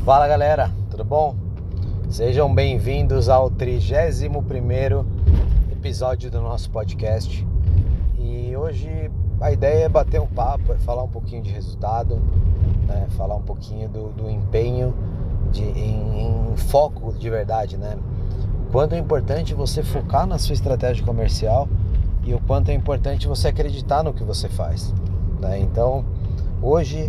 Fala galera, tudo bom? Sejam bem-vindos ao 31º episódio do nosso podcast. E hoje a ideia é bater um papo, é falar um pouquinho de resultado, né? Falar um pouquinho do empenho em foco de verdade, né? O quanto é importante você focar na sua estratégia comercial e o quanto é importante você acreditar no que você faz, né? Então, hoje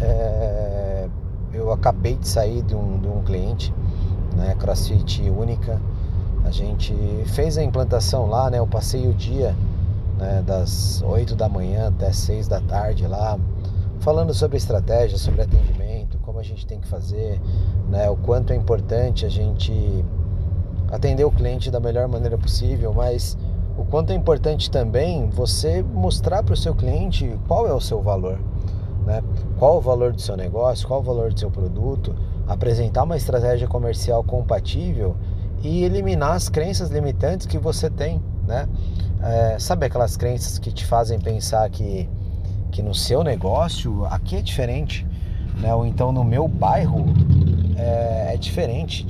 eu acabei de sair de um cliente, né, CrossFit Única. A gente fez a implantação lá, né? Eu passei o dia, né, das 8 da manhã até 6 da tarde lá, falando sobre estratégia, sobre atendimento, como a gente tem que fazer, né? O quanto é importante a gente atender o cliente da melhor maneira possível, mas o quanto é importante também você mostrar para o seu cliente qual é o seu valor, né? Qual o valor do seu negócio, qual o valor do seu produto, apresentar uma estratégia comercial compatível e eliminar as crenças limitantes que você tem, né? Sabe aquelas crenças que te fazem pensar que no seu negócio aqui é diferente, né? Ou então no meu bairro é diferente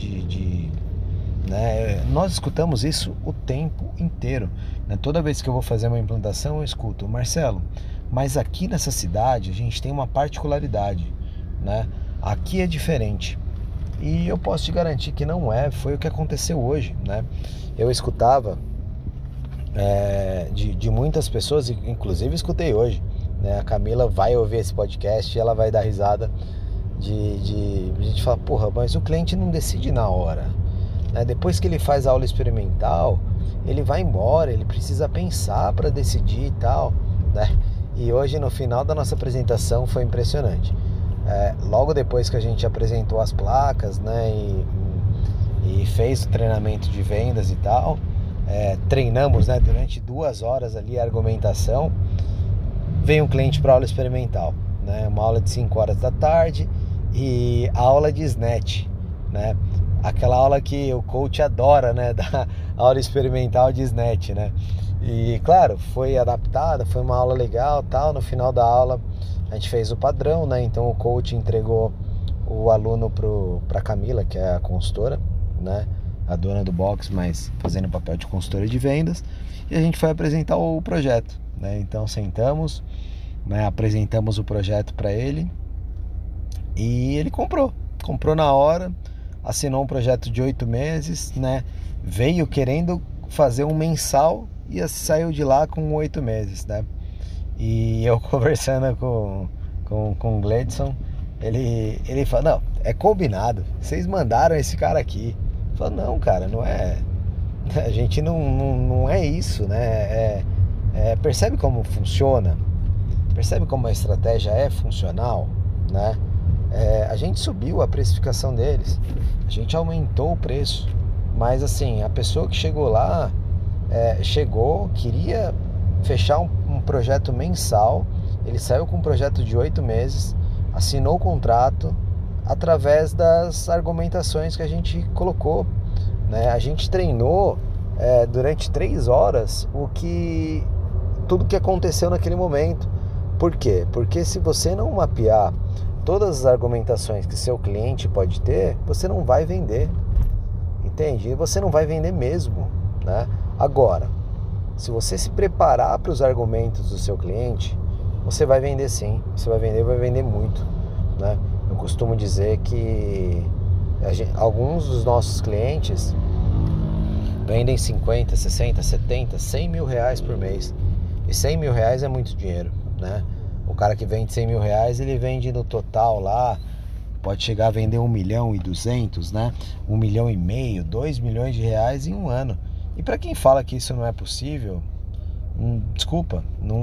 né? Nós escutamos isso o tempo inteiro, né? Toda vez que eu vou fazer uma implantação eu escuto: Marcelo, mas aqui nessa cidade a gente tem uma particularidade, né? Aqui é diferente. E eu posso te garantir que não foi o que aconteceu hoje, né? Eu escutava de muitas pessoas, inclusive escutei hoje, né? A Camila vai ouvir esse podcast e ela vai dar risada de a gente falar: porra, mas o cliente não decide na hora, né? Depois que ele faz a aula experimental, ele vai embora, ele precisa pensar para decidir e tal, né? E hoje, no final da nossa apresentação, foi impressionante. Logo depois que a gente apresentou as placas, né, e fez o treinamento de vendas e tal, treinamos, né, durante 2 horas ali a argumentação, veio um cliente para aula experimental, né, uma aula de 5 horas da tarde e a aula de snatch, né, aquela aula que o coach adora, né, da aula experimental de snatch, né. E claro, foi adaptada, foi uma aula legal, tal. No final da aula a gente fez o padrão, né? Então o coach entregou o aluno para Camila, que é a consultora, né? A dona do box, mas fazendo o papel de consultora de vendas. E a gente foi apresentar o projeto, né? Então sentamos, né? Apresentamos o projeto para ele e ele comprou na hora, assinou um projeto de 8 meses, né? Veio querendo fazer um mensal e saiu de lá com 8 meses, né? E eu conversando com o Gledson, ele falou: não, é combinado, vocês mandaram esse cara aqui. Eu falei: não, cara, não é, a gente não é isso, né? Percebe como funciona? Percebe como a estratégia é funcional, né? A gente subiu a precificação deles, a gente aumentou o preço, mas assim, a pessoa que chegou lá, queria fechar um projeto mensal. Ele saiu com um projeto de 8 meses, assinou o contrato através das argumentações que a gente colocou, né? A gente treinou durante 3 horas tudo que aconteceu naquele momento. Por quê? Porque se você não mapear todas as argumentações que seu cliente pode ter, você não vai vender, entende? E você não vai vender mesmo, né? Agora, se você se preparar para os argumentos do seu cliente, você vai vender sim, você vai vender muito, né? Eu costumo dizer que alguns dos nossos clientes vendem 50, 60, 70, 100 mil reais por mês. E 100 mil reais é muito dinheiro, né? O cara que vende 100 mil reais, ele vende no total lá, pode chegar a vender 1.200.000, né? 1,5 milhão, 2 milhões de reais em um ano. E para quem fala que isso não é possível, desculpa,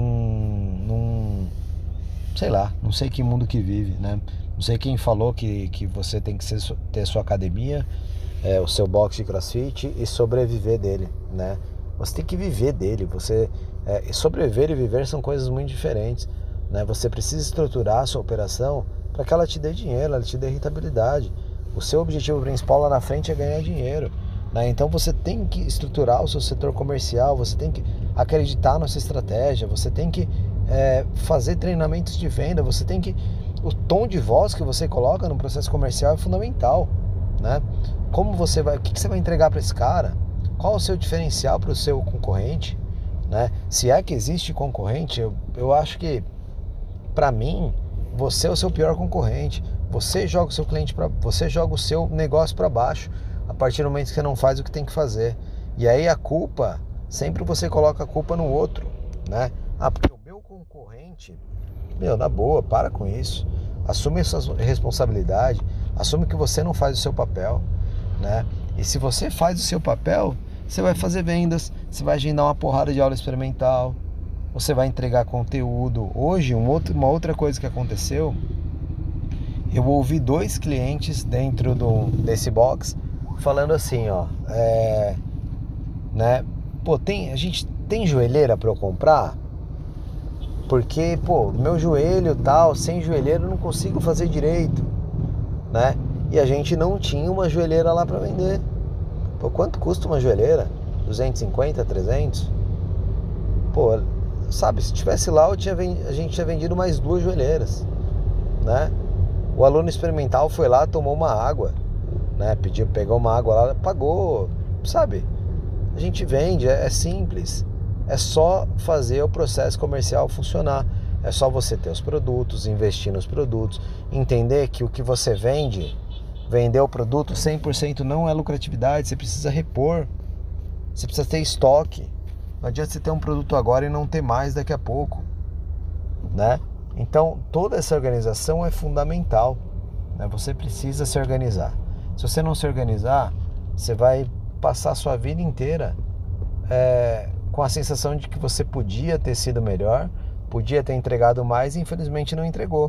sei lá, não sei que mundo que vive, né? Não sei quem falou que você tem que ter sua academia, o seu box de CrossFit e sobreviver dele, né? Você tem que viver dele. Sobreviver e viver são coisas muito diferentes, né? Você precisa estruturar a sua operação para que ela te dê dinheiro, ela te dê rentabilidade. O seu objetivo principal lá na frente é ganhar dinheiro, né? Então você tem que estruturar o seu setor comercial, você tem que acreditar na sua estratégia, você tem que fazer treinamentos de venda, você tem que o tom de voz que você coloca no processo comercial é fundamental, né? O que você vai entregar para esse cara? Qual o seu diferencial para o seu concorrente, né? Se é que existe concorrente, eu acho que, para mim, você é o seu pior concorrente. Você joga o seu você joga o seu negócio para baixo a partir do momento que você não faz o que tem que fazer. E aí a culpa, sempre você coloca a culpa no outro, né? Porque o meu concorrente, na boa, para com isso. Assume a sua responsabilidade, assume que você não faz o seu papel, né? E se você faz o seu papel, você vai fazer vendas, você vai agendar uma porrada de aula experimental, você vai entregar conteúdo. Hoje, uma outra coisa que aconteceu, eu ouvi 2 clientes dentro desse box falando assim, né? Pô, a gente tem joelheira para eu comprar? Porque, meu joelho tal, sem joelheira eu não consigo fazer direito, né? E a gente não tinha uma joelheira lá para vender. Pô, quanto custa uma joelheira? 250, 300? Pô, sabe, se tivesse lá, a gente tinha vendido mais 2 joelheiras, né? O aluno experimental foi lá, tomou uma água, né? Pegou uma água lá, pagou, sabe? A gente vende, é simples. É só fazer o processo comercial funcionar. É só você ter os produtos, investir nos produtos, entender que o que você vender o produto 100% não é lucratividade, você precisa repor, você precisa ter estoque. Não adianta você ter um produto agora e não ter mais daqui a pouco, né? Então, toda essa organização é fundamental, né? Você precisa se organizar. Se você não se organizar, você vai passar a sua vida inteira com a sensação de que você podia ter sido melhor, podia ter entregado mais e infelizmente não entregou.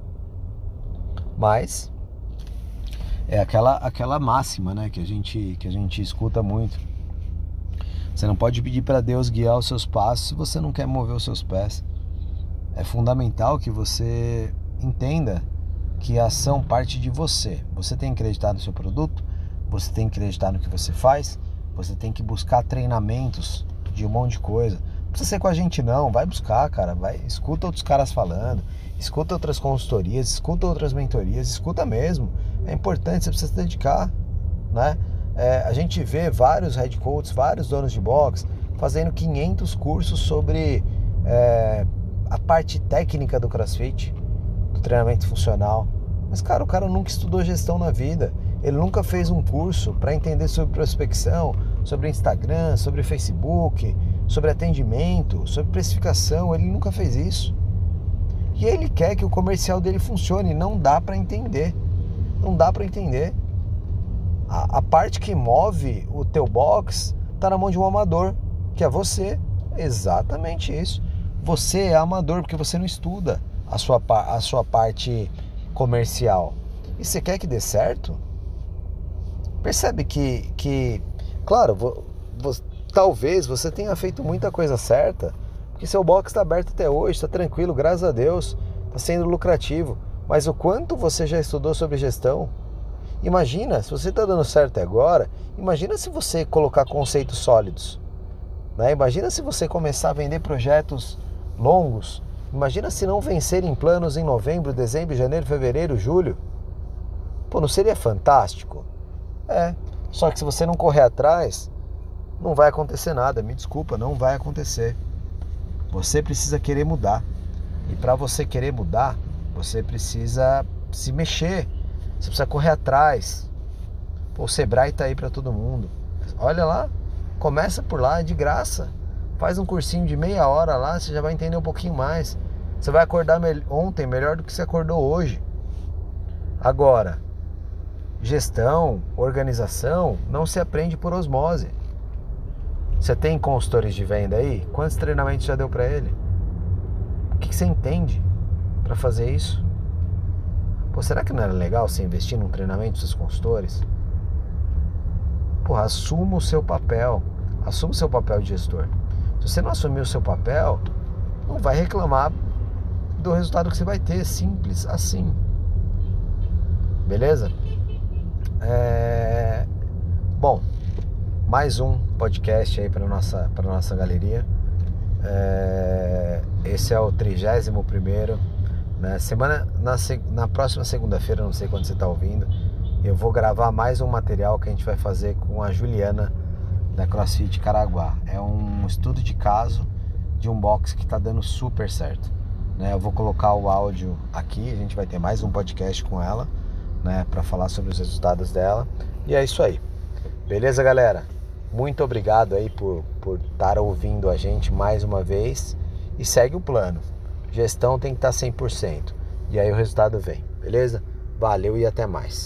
Mas é aquela máxima, né, que a gente escuta muito. Você não pode pedir para Deus guiar os seus passos se você não quer mover os seus pés. É fundamental que você entenda que a ação parte de você. Você tem que acreditar no seu produto, você tem que acreditar no que você faz, você tem que buscar treinamentos de um monte de coisa. Não precisa ser com a gente não, vai buscar, cara, escuta outros caras falando, escuta outras consultorias, escuta outras mentorias, escuta mesmo. É importante, você precisa se dedicar, né? A gente vê vários head coaches, vários donos de box fazendo 500 cursos sobre a parte técnica do CrossFit, do treinamento funcional. Mas, cara, o cara nunca estudou gestão na vida. Ele nunca fez um curso para entender sobre prospecção, sobre Instagram, sobre Facebook, sobre atendimento, sobre precificação. Ele nunca fez isso. E ele quer que o comercial dele funcione. Não dá para entender. Não dá para entender. A parte que move o teu box está na mão de um amador, que é você. Exatamente isso. Você é amador porque você não estuda a sua parte comercial. E você quer que dê certo? Percebe que claro, talvez você tenha feito muita coisa certa, porque seu box está aberto até hoje, está tranquilo, graças a Deus, está sendo lucrativo. Mas o quanto você já estudou sobre gestão? Imagina, se você está dando certo agora, imagina se você colocar conceitos sólidos, né? Imagina se você começar a vender projetos longos. Imagina se não vencerem planos em novembro, dezembro, janeiro, fevereiro, julho. Pô, não seria fantástico? Só que se você não correr atrás, não vai acontecer nada. Me desculpa, não vai acontecer. Você precisa querer mudar. E para você querer mudar, você precisa se mexer. Você precisa correr atrás. Pô, o Sebrae tá aí para todo mundo. Olha lá, começa por lá, é de graça. Faz um cursinho de meia hora lá, você já vai entender um pouquinho mais. Você vai acordar ontem melhor do que você acordou hoje. Agora, gestão, organização, não se aprende por osmose. Você tem consultores de venda aí? Quantos treinamentos já deu para ele? O que você entende para fazer isso? Pô, será que não era legal você investir num treinamento dos seus consultores? Porra, assuma o seu papel. Assuma o seu papel de gestor. Se você não assumir o seu papel, não vai reclamar do resultado que você vai ter. Simples assim. Beleza? Bom, mais um podcast aí para nossa galeria. Esse é o 31º. né? Na próxima segunda-feira, não sei quando você está ouvindo, eu vou gravar mais um material que a gente vai fazer com a Juliana da CrossFit Caraguá. É um estudo de caso de um box que está dando super certo, né? Eu vou colocar o áudio aqui, a gente vai ter mais um podcast com ela, né, para falar sobre os resultados dela. E é isso aí. Beleza, galera? Muito obrigado aí por estar ouvindo a gente mais uma vez. E segue o plano. Gestão tem que estar 100%. E aí o resultado vem. Beleza? Valeu e até mais.